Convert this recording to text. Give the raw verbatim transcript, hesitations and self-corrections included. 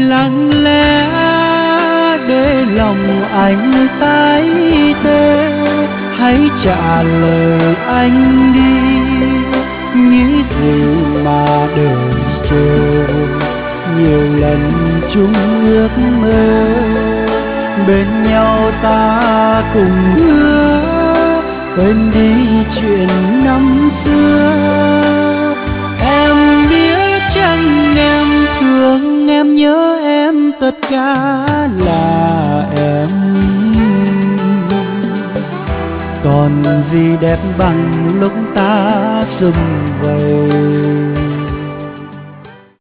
lặng lẽ để lòng anh tái tê. Hãy trả lời anh đi, nghĩ gì mà đời chờ. Nhiều lần chung ước mơ, bên nhau ta cùng hứa quên đi chuyện năm xưa. Em biết chăng em thương em, nhớ em, tất cả là em. Còn gì đẹp bằng lúc ta sum vầy.